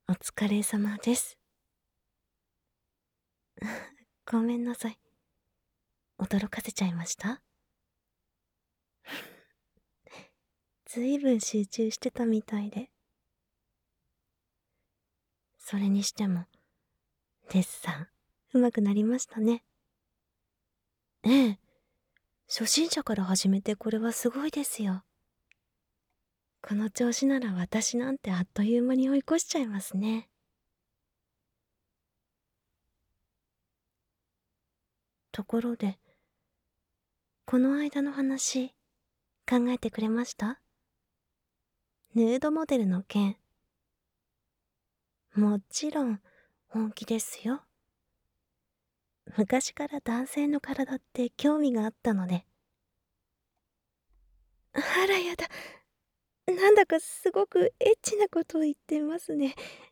お疲れ様です。ごめんなさい。驚かせちゃいました？ずいぶん集中してたみたいで。それにしても、デッサン、上手くなりましたね。ええ、初心者から始めてこれはすごいですよ。この調子なら私なんてあっという間に追い越しちゃいますね。ところで、この間の話、考えてくれました？ヌードモデルの件。もちろん、本気ですよ。昔から男性の体って興味があったので。あらやだ。なんだかすごくエッチなことを言ってますね。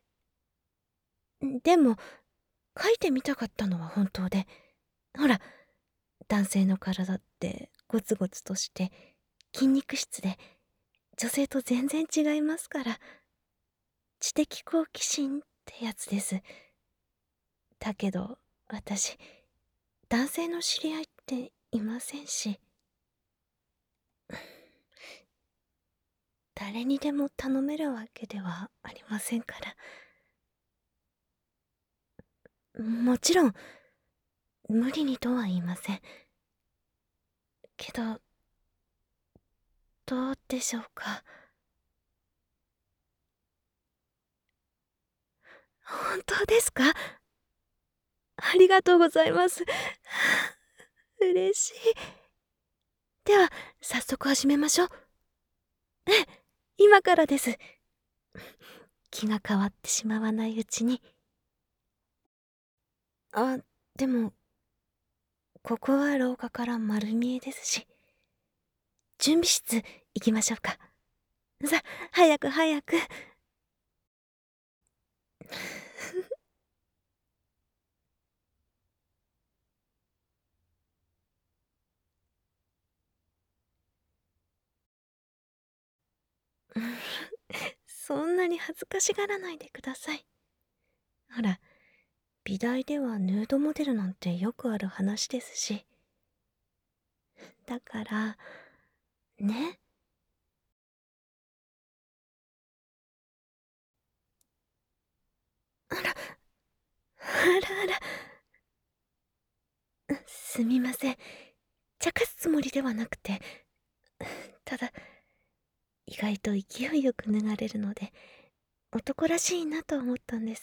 でも、書いてみたかったのは本当で。ほら、男性の体ってゴツゴツとして筋肉質で、女性と全然違いますから。知的好奇心ってやつです。だけど、私、男性の知り合いっていませんし。誰にでも頼めるわけではありませんから。もちろん、無理にとは言いません。けど、どうでしょうか。本当ですか？ありがとうございます。嬉しい。では、早速始めましょう。ええ、今からです。気が変わってしまわないうちに。あ、でも、ここは廊下から丸見えですし。準備室行きましょうか。さ、早く早く。そんなに恥ずかしがらないでください。ほら、美大ではヌードモデルなんてよくある話ですし。だから、ね。あら、あらあら。すみません。茶化すつもりではなくて、ただ、意外と勢いよく脱がれるので、男らしいなと思ったんです。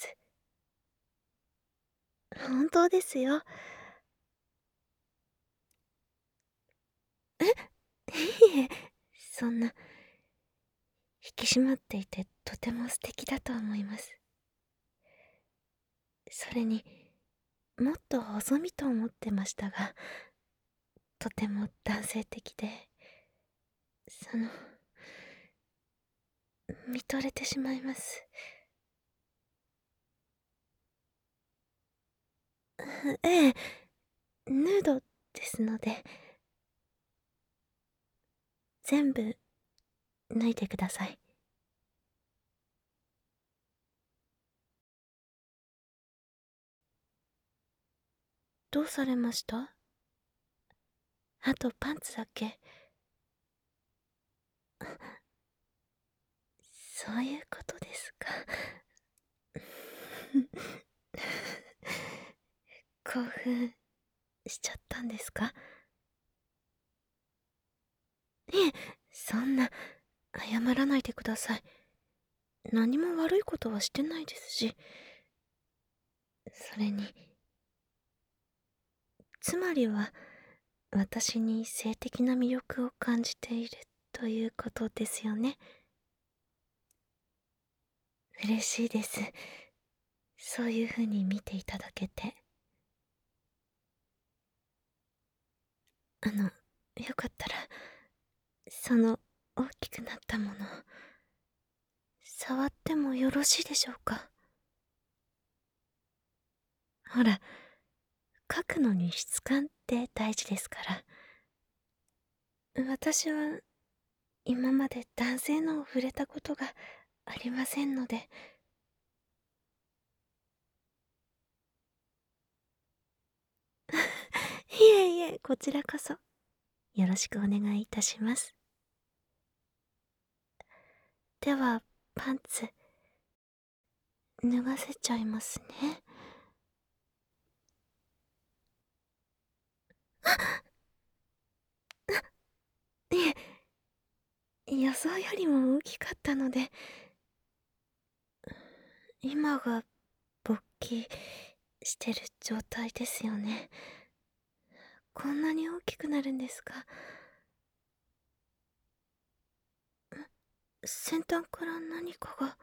本当ですよ。いえ、そんな、引き締まっていてとても素敵だと思います。それに、もっと細身と思ってましたが、とても男性的で、見とれてしまいます。ええ、ヌードですので、全部脱いでください。どうされました？あとパンツだけ。そういうことですか。興奮しちゃったんですか？いえ、そんな、謝らないでください。何も悪いことはしてないですし。それに、つまりは、私に性的な魅力を感じているということですよね。嬉しいです。そういう風に見ていただけて。よかったら、その大きくなったもの、触ってもよろしいでしょうか？ほら、書くのに質感って大事ですから。私は今まで男性のを触れたことがありませんので。 え、こちらこそ。よろしくお願いいたします。では、パンツ、脱がせちゃいますね。いえ、予想よりも大きかったので、今が勃起してる状態ですよね。こんなに大きくなるんですか？先端から何かが。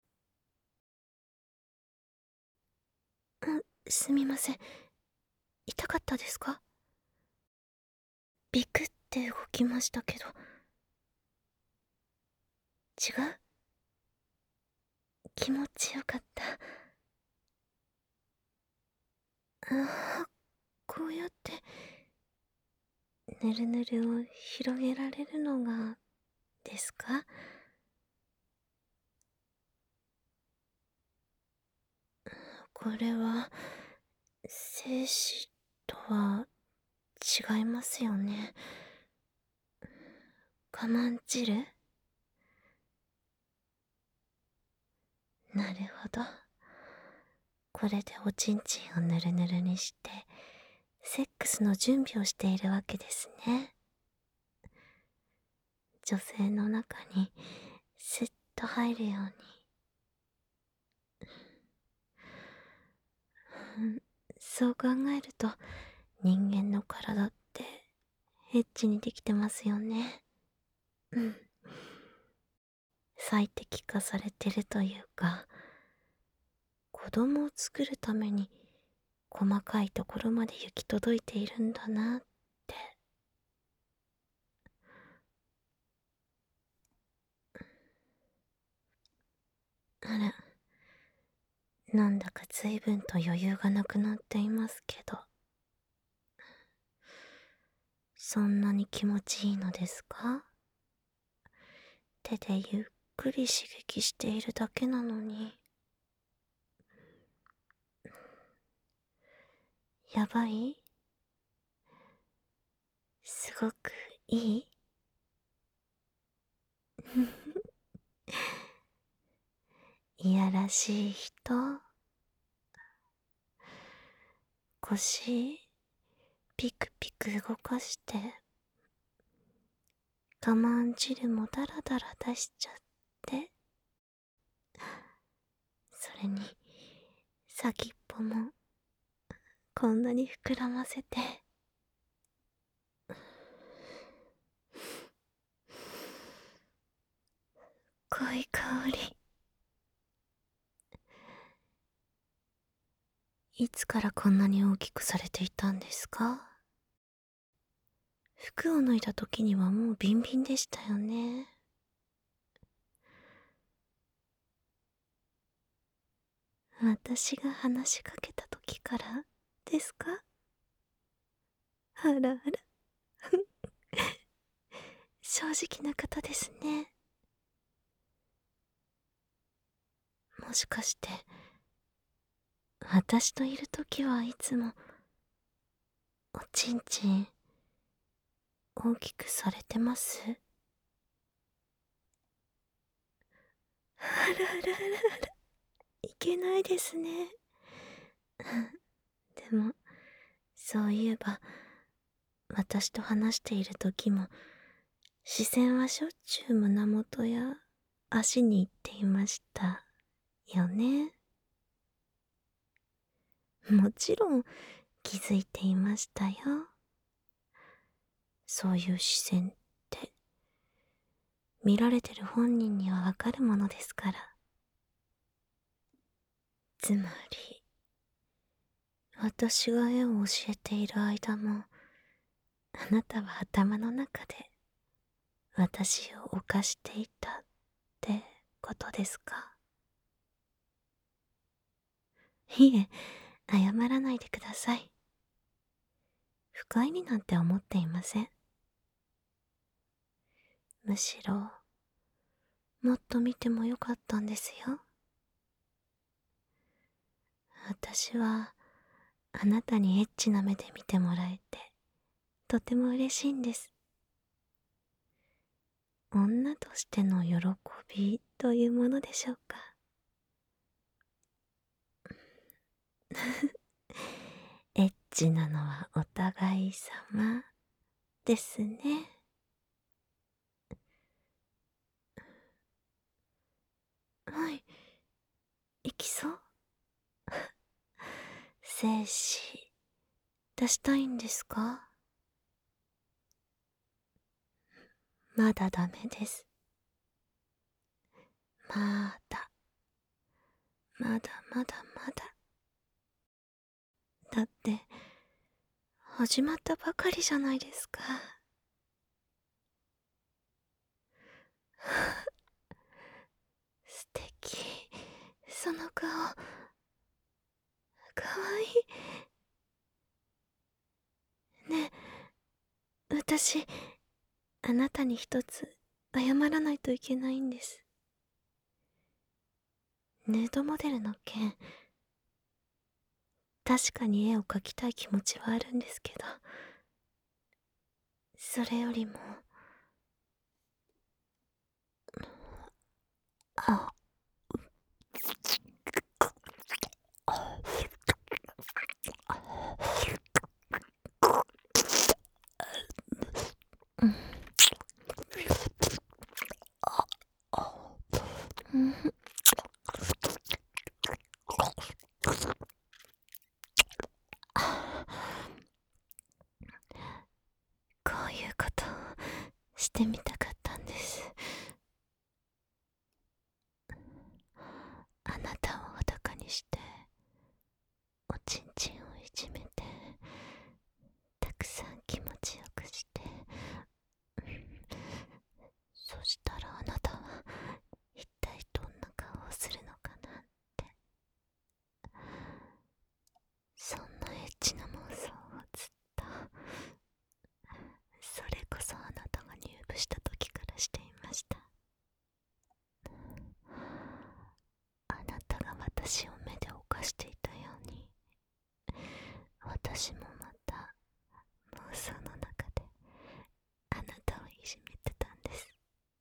すみません。痛かったですか？ビクって動きましたけど。違う？気持ちよかった。ああ、こうやってぬるぬるを広げられるのがですか？これは精子とは違いますよね。我慢汁？なるほど。これでおちんちんをぬるぬるにしてセックスの準備をしているわけですね。女性の中にスッと入るように。そう考えると人間の体ってエッチにできてますよね。最適化されてるというか、子供を作るために細かいところまで行き届いているんだなって。あら、なんだか随分と余裕がなくなっていますけど、そんなに気持ちいいのですか？手でゆっくり刺激しているだけなのに。やばい？すごくいい？いやらしい人。腰ピクピク動かして我慢汁もダラダラ出しちゃって、それに先っぽもこんなに膨らませて。濃い香り。いつからこんなに大きくされていたんですか？服を脱いだ時にはもうビンビンでしたよね。私が話しかけた時からですか？あらあら。正直な方ですね。もしかして私といる時はいつもおちんちん大きくされてます？あらあらあらあら、いけないですね。でも、そういえば、私と話している時も、視線はしょっちゅう胸元や足に行っていましたよね。もちろん気づいていましたよ。そういう視線って、見られてる本人にはわかるものですから。つまり、私が絵を教えている間も、あなたは頭の中で私を犯していたってことですか？いえ、謝らないでください。不快になんて思っていません。むしろ、もっと見てもよかったんですよ。私は、あなたにエッチな目で見てもらえてとても嬉しいんです。女としての喜びというものでしょうか。エッチなのはお互い様ですね。はい、行きそう？精子出したいんですか？まだダメです。まだ、まだまだまだ。だって、始まったばかりじゃないですか。素敵。その顔、かわいい。ねえ、私、あなたに一つ謝らないといけないんです。ヌードモデルの件、確かに絵を描きたい気持ちはあるんですけど、それよりも、あ、うん、うん、こういうことしてみたかったんです。あなたを裸にしておちんちんをいじめて、たくさん気持ちよくして、そしたらあなたは一体どんな顔をするのかなって、そんなエッチな妄想をずっと、それこそあなたが入部した時からしていました。あなたが私を目で犯していたように、私もまた妄想の中であなたをいじめてたんです。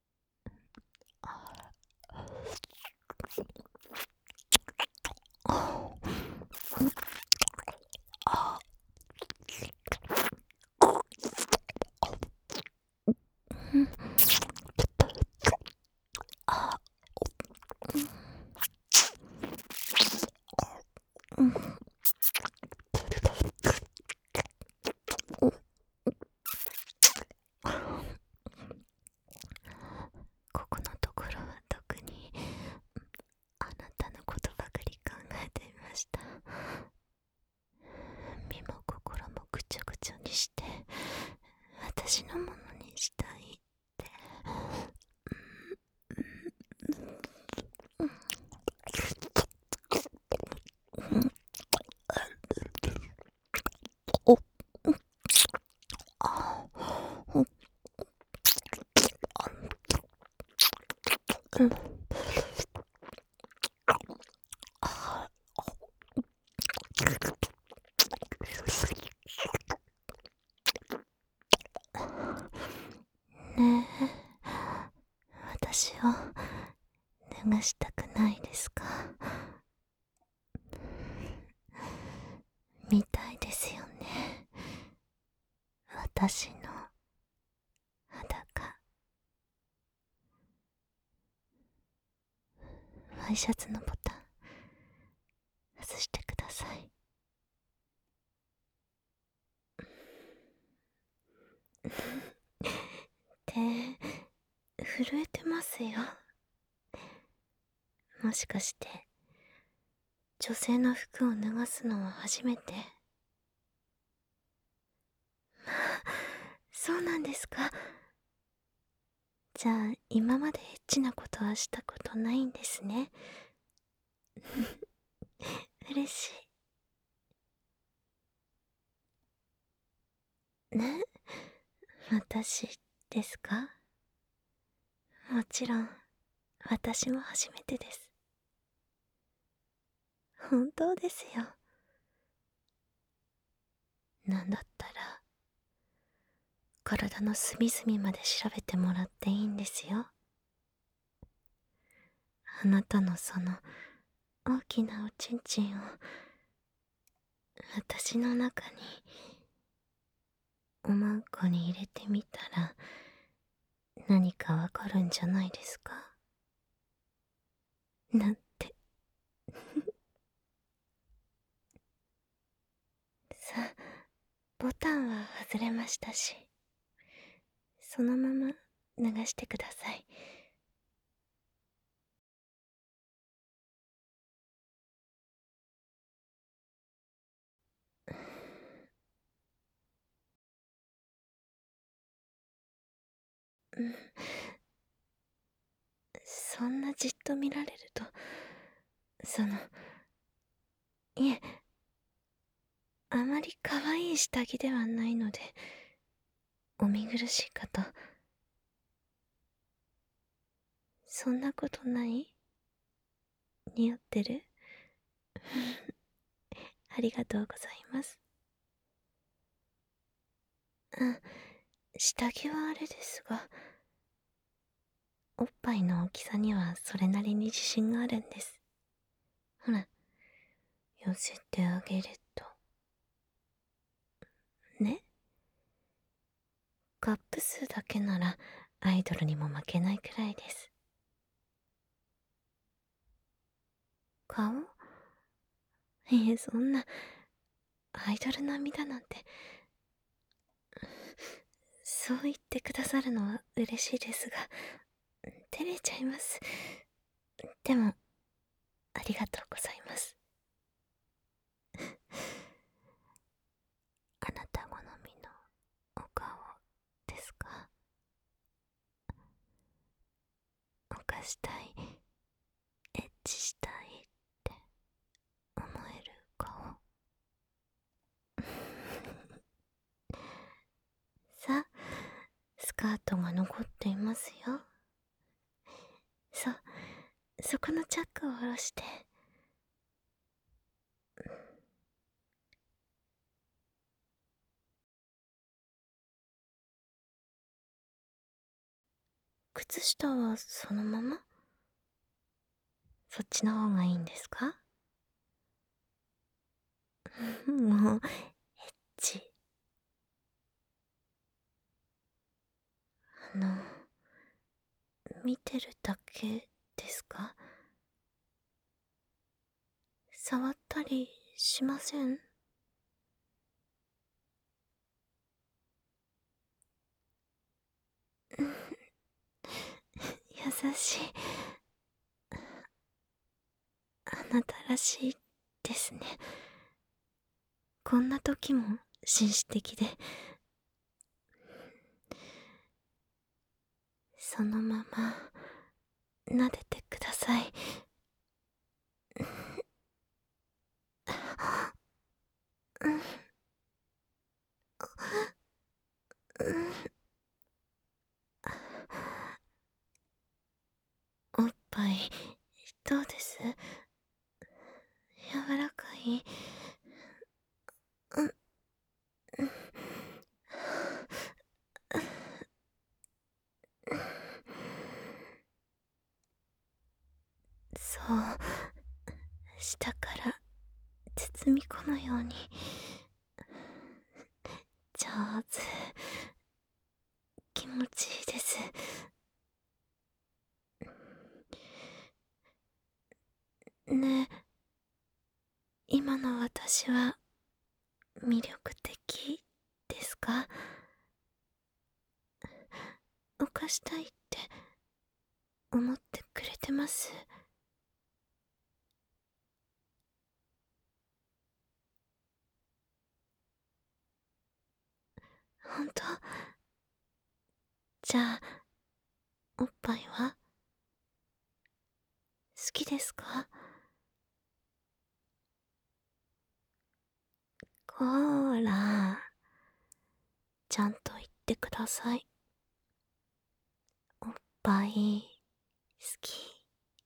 ここのところは特にあなたのことばかり考えていました。身も心もぐちゃぐちゃにして私のものにしたいって。お、あ、うん、ねえ、私を脱がしたくないですか？見たいですよね、私の裸。ワイシャツのボタン外してください。手震えてますよ。もしかして女性の服を脱がすのは初めて？そうなんですか。じゃあ今までエッチなことはしたことないんですね。嬉しい。ね、私ですか？もちろん私も初めてです。本当ですよ。なんだったら体の隅々まで調べてもらっていいんですよ。あなたのその大きなおちんちんを私の中におまんこに入れてみたら何かわかるんじゃないですかなんて。さあ、ボタンは外れましたし、そのまま流してください。うん、そんなじっと見られると、いえ、あまり可愛い下着ではないので、お見苦しいかと。そんなことない？似合ってる？ありがとうございます。下着はあれですが、おっぱいの大きさにはそれなりに自信があるんです。ほら、寄せてあげると。ね？カップ数だけならアイドルにも負けないくらいです。顔？いえ、そんな、アイドル並みだなんて。そう言ってくださるのは嬉しいですが、照れちゃいます。でも、ありがとうございます。あなた好みのお顔ですか？犯したい、エッチしたいって思える顔。さあ、スカートが残っていますよ。そこのチャックを下ろして。靴下はそのまま？そっちの方がいいんですか？もう、エッチ。あの、見てるだけですか？触ったりしません？優しい。あなたらしいですね。こんな時も紳士的で。そのまま、撫でてください。おっぱい、どうです？柔らかい？そう、下から包み込むように。上手。気持ちいいです。ねえ、今の私は魅力的ですか？犯したいって思ってくれてます？本当？じゃあ、おっぱいは好きですか？こーら、ちゃんと言ってください。おっぱい好き？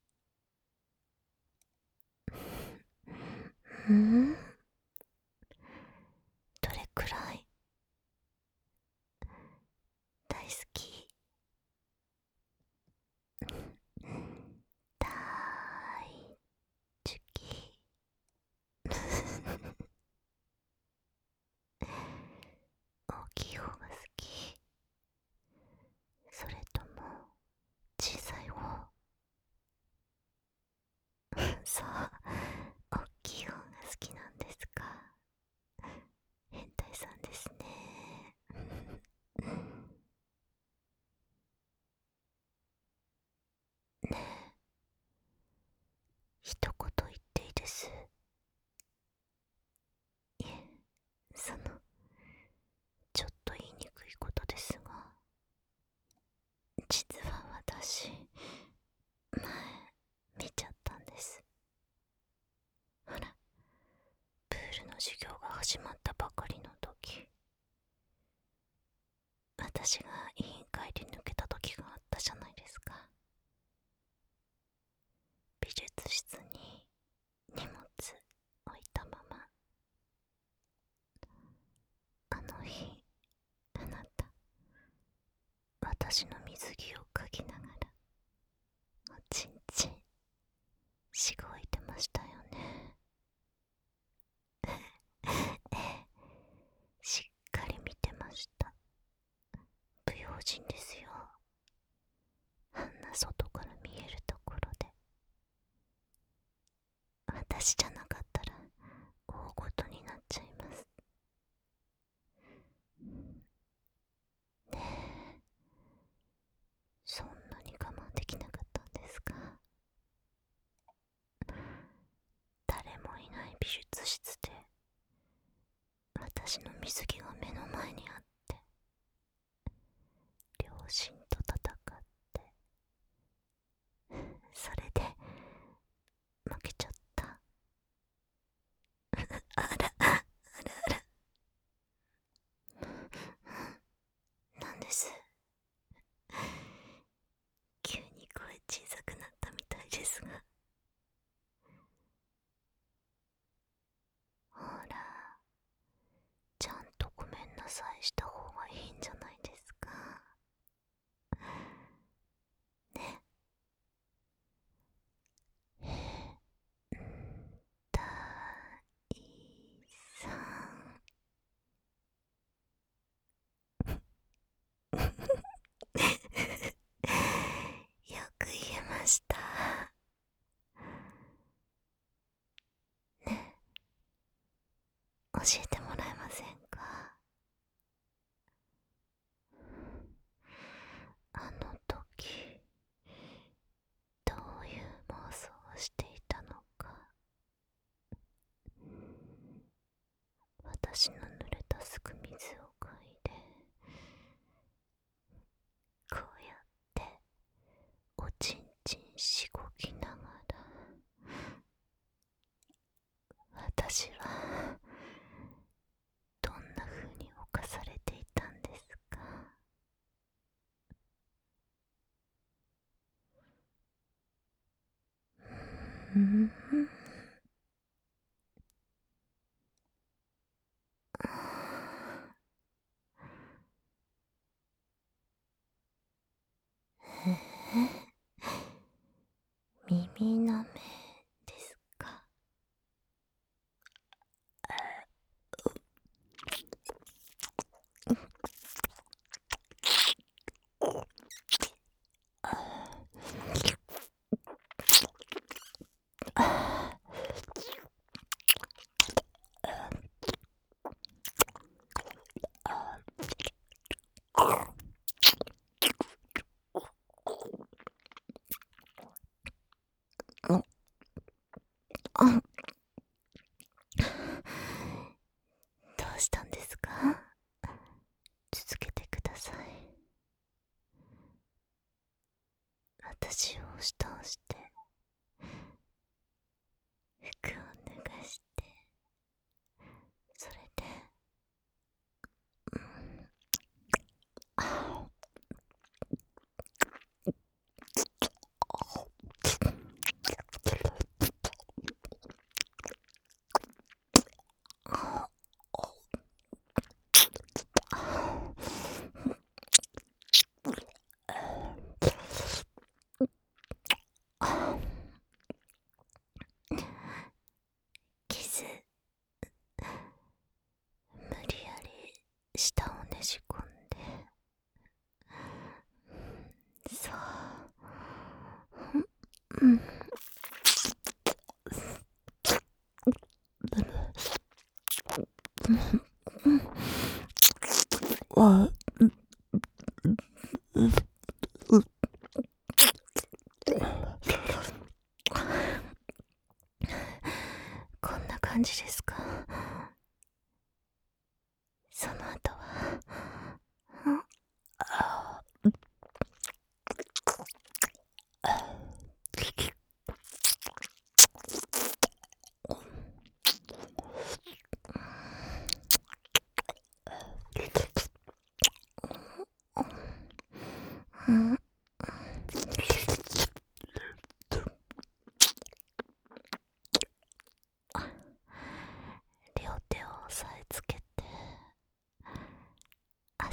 ん？どれくらい？ ルの授業が始まったばかりの時、私が委員会で抜けた時があったじゃないですか。美術室に荷物置いたまま、あの日あなた、私の水着を嗅ぎながらおちんちんしごいてましたよね。しっかり見てました。不用心ですよ。あんな外から見えるところで。私じゃなかったら大ごとになっちゃいます。ねえ、そんなに我慢できなかったんですか？誰もいない美術室で私の水着が目の前にあって、両親と戦って、それで負けちゃった。あらあらあら、なんです、急に声小さくなったみたいですが。ほら、ちゃんとごめんなさいした方がいいんじゃないですかね。大さんよく言えました。ね、教えてもらえませんか？あの時どういう妄想をしていたのか。私の濡れたすぐ水を嗅いで、こうやっておちんちんしごきながら、私はどんな風に侵されていたんですか？うん、耳の目ですか？どうしたんですか？続けてください。私を押し倒して服を脱がして、それで、キス、無理やり舌をねじ込んで、そう、わ、こんな感じですか？その後は、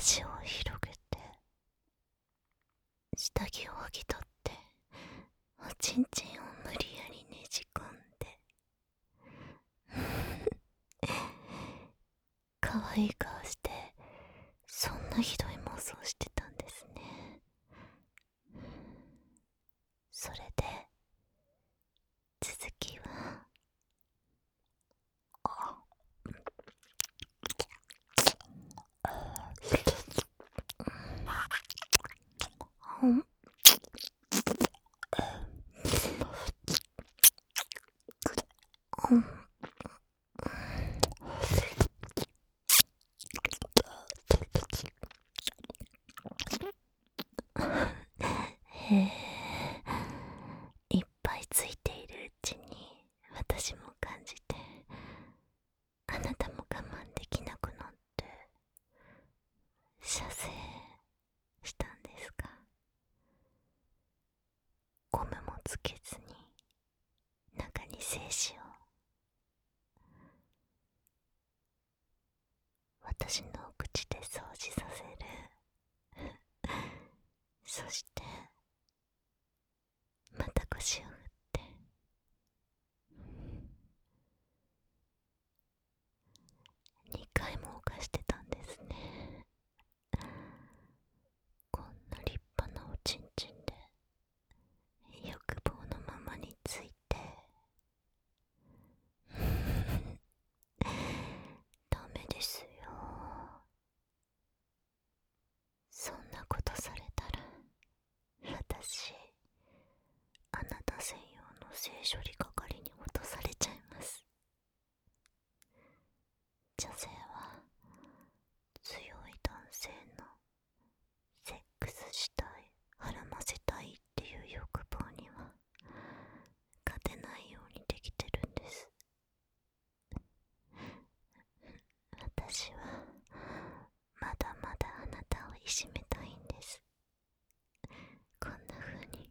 足を広げて下着を剥ぎ取っておちんちんを無理やりねじ込んで可愛い顔してそんなひどい妄想してたんですね。それで続きはんへえ、いっぱいついているうちに私も感じて、あなたも我慢できなくなって射精したんですか？ゴムもつけずに中に精子を。私のお口で掃除させる。そしてまた腰を振って2回も犯してたんですね。こんな立派なおちんちんで欲望のままについてダメですよ。そんなことされたら私あなた専用の性処理係に落とされちゃいます。女性は強い男性のセックスしたい、はらませたいっていう欲望には勝てないようにできてるんです。私はまだまだあなたをいじめたいんです。こんな風に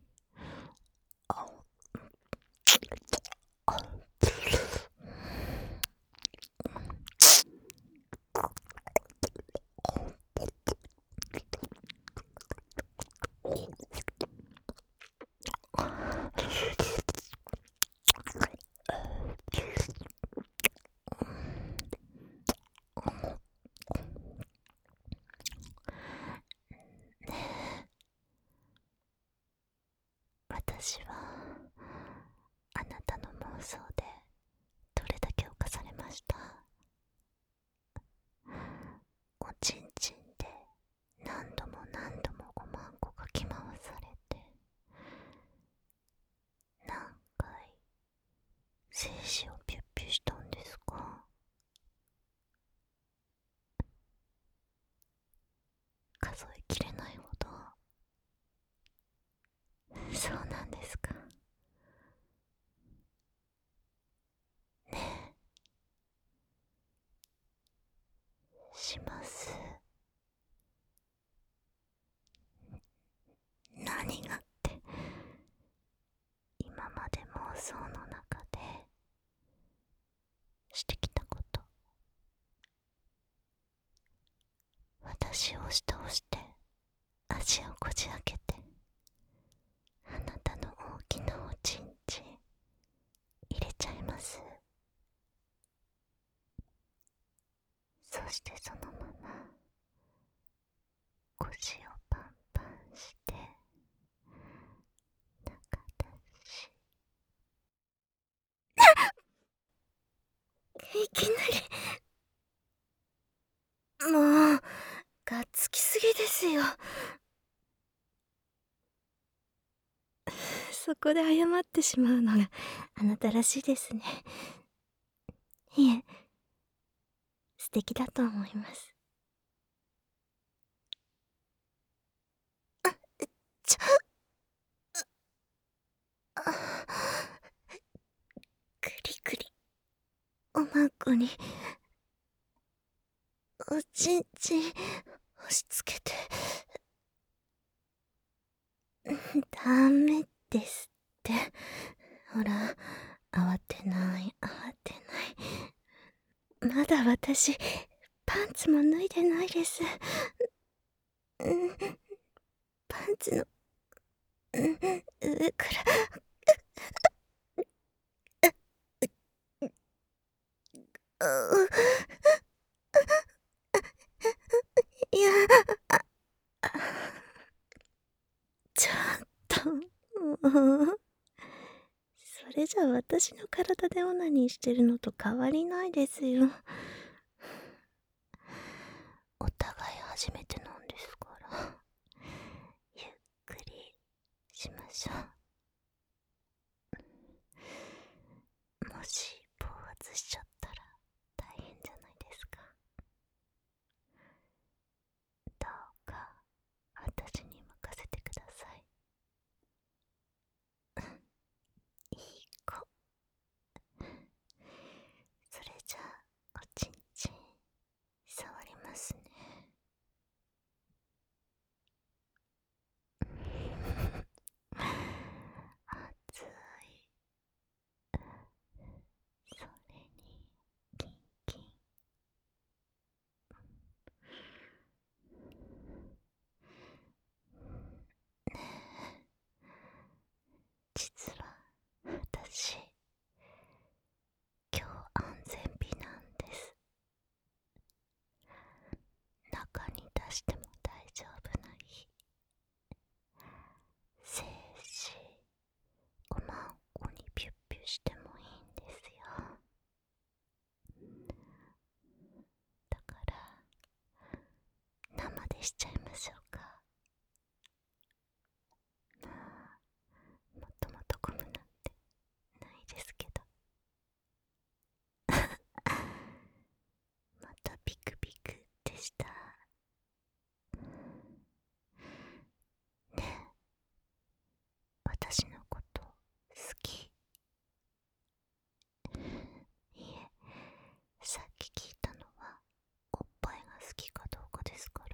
私はあなたの妄想でどれだけ犯されました。おちんちんで何度も何度も5万個かき回されて、何回精子をピュッピュしたんですか？数えきれないほど。そうなんですか。ねえ、します。何がって今まで妄想の中でしてきたこと、私を押し倒して足をこじ開けてあなたの大きなおちんちん入れちゃいます。そしてそのまま腰をパンパンして中出し。いきなりもうがっつきすぎですよ。そこで謝ってしまうのがあなたらしいですね。いえ、素敵だと思います。ちょクリクリおまんこにおちんちん押し付けてダメですって。ほら、慌てない慌てない。まだ私パンツも脱いでないです。 パンツの上からういや、ちょっと、もう。それじゃ私の体でオナニーしてるのと変わりないですよ。お互い初めてなんですから、ゆっくりしましょう。もし暴発しちゃったら大変じゃないですか。どうか私に任せてください。いい子。それじゃあおちんちん触りますね。熱い。それにキンキン。実は私、今日安全日なんです。中に出しても大丈夫な日。精子おまんこにピュッピュしてもいいんですよ。だから生でしちゃいましょうか。もともとゴムなんてないですけど。またピクピクでした。ねえ、私のこと好き？いえ、さっき聞いたのはおっぱいが好きかどうかですから、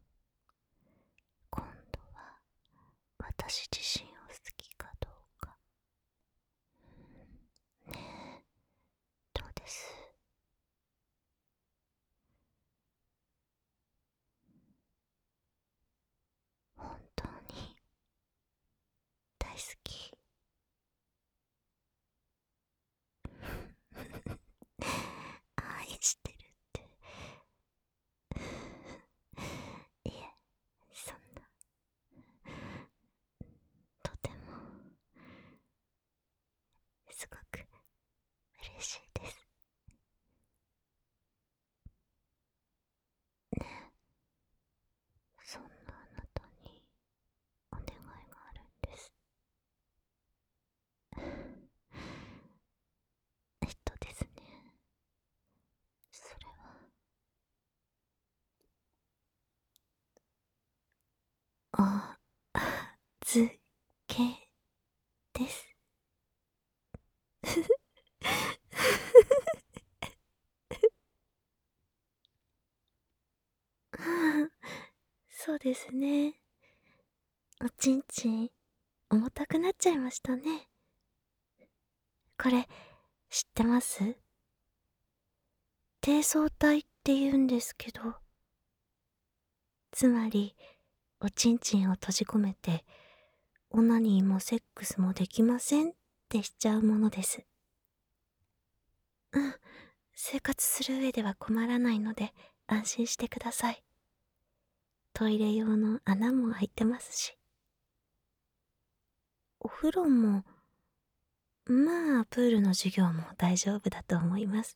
今度は私自身を好きかどうか。ねえ、どうです？本当に大好き？愛してるって。いえ、そんな、とてもすごく嬉しいです。ねえ、そんなあなたにお願いがあるんです。ですね、それはお預けです。そうですね。おちんちん重たくなっちゃいましたね。これ知ってます？低層体って言うんですけど、つまりおちんちんを閉じ込めてオナニーもセックスもできませんってしちゃうものです。うん、生活する上では困らないので安心してください。トイレ用の穴も開いてますし、お風呂もまあプールの授業も大丈夫だと思います。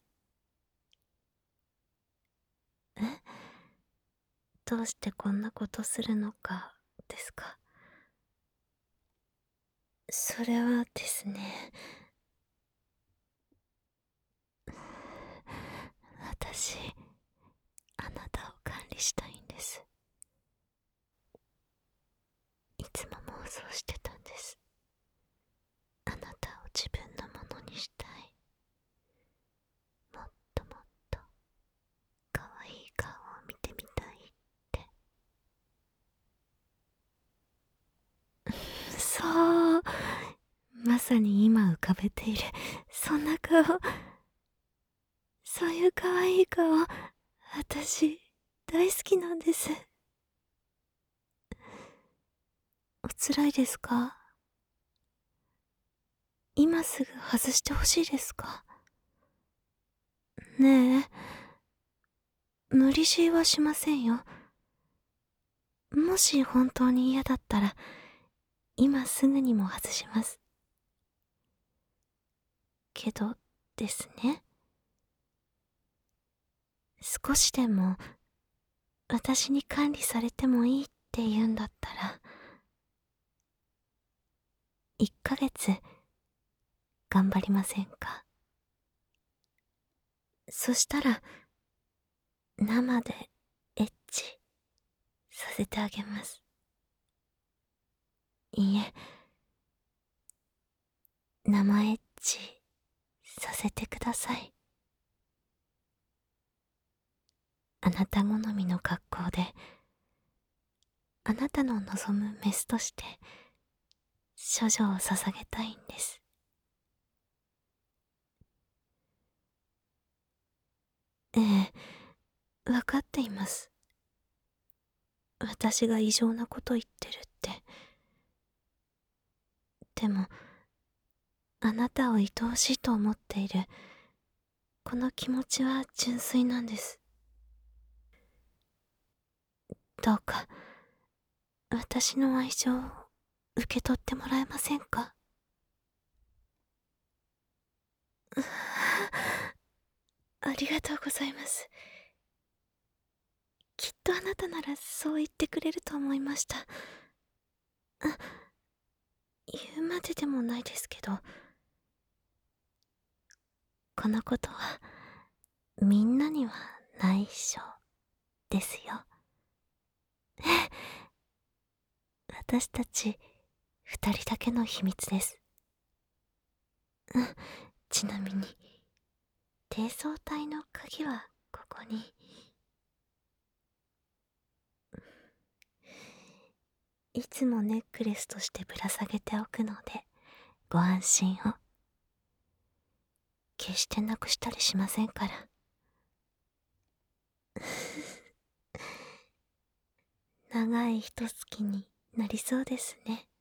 え、どうしてこんなことするのかですか？それはですね、私あなたを管理したいんです。いつも妄想してたんです。あなたを自分のものにしたい。もっともっと可愛い顔を見てみたいって。そう、まさに今浮かべているそんな顔、そういう可愛い顔、私大好きなんです。 おつらいですか？今すぐ外してほしいですか？ねえ、無理強いはしませんよ。もし本当に嫌だったら、今すぐにも外します。けどですね、少しでも私に管理されてもいいって言うんだったら、1ヶ月頑張りませんか？そしたら、生でエッチさせてあげます。いいえ、生エッチさせてください。あなた好みの格好で、あなたの望むメスとして処女を捧げたいんです。ええ、わかっています。私が異常なこと言ってるって。でも、あなたを愛おしいと思っているこの気持ちは純粋なんです。どうか私の愛情を受け取ってもらえませんか？ありがとうございます。きっとあなたならそう言ってくれると思いました。言うまででもないですけど、このことはみんなには内緒ですよ。私たち二人だけの秘密です。ちなみに、低層体の鍵はここに。いつもネックレスとしてぶら下げておくので、ご安心を。決してなくしたりしませんから。長い一月になりそうですね。